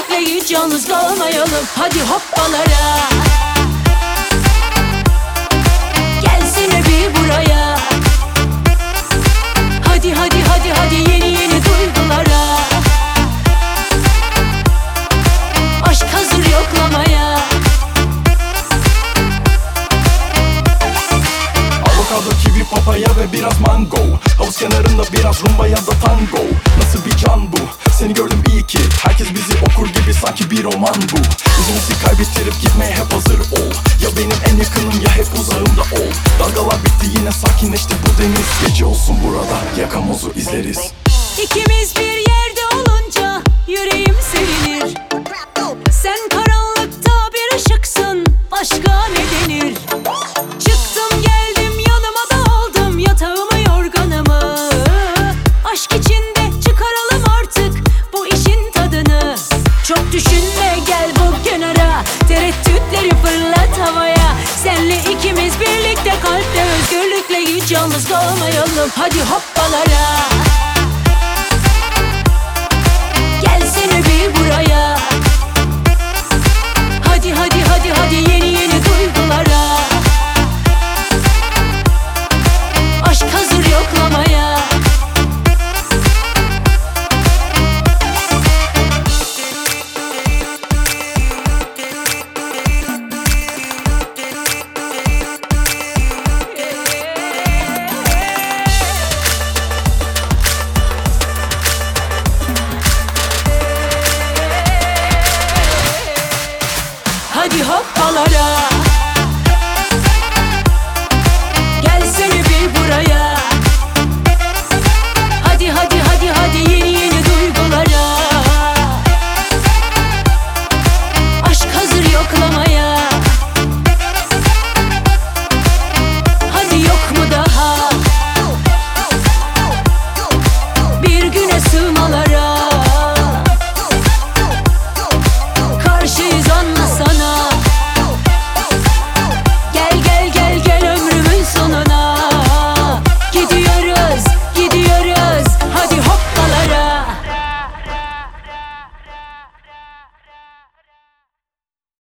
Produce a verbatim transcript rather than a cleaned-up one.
özgürlükle hiç yalnız kalmayalım. Hadi hoppalara. Gelsene bir buraya. Hadi hadi hadi hadi yeni yeni duygulara. Aşk hazır yoklamaya. Avokado, kivi, papaya ve biraz mango. Havuz kenarında biraz rumba ya da tango. Nasıl bir can bu? Seni gördüm iyi ki. Herkes bizi okur gibi sanki bir roman bu. Yüzümüzü kaybettirip gitmeye hep hazır ol. Ya benim en yakınım ya hep uzağımda ol. Dalgalar bitti yine sakinleşti bu deniz. Gece olsun burada yakamozu izleriz. İkimiz bir yerde olunca yüreğim sevinir. Sen karanlıkta bir ışıksın, başka ne denir? Çıktım geldim yanıma da aldım yatağımı yorganımı. Aşk içinde çıkaralım artık bu işin tadını. Çok düşünme gel bu kenara, tereddütleri fırlat havaya. Senle ikimiz birlikte kalpte özgürlükle hiç yalnız kalmayalım. Hadi hoppalara. Gelsene bir buraya. Hadi hadi hadi hadi yeni yeni duygulara. Aşk hazır yoklamaya. Hadi hoppalara.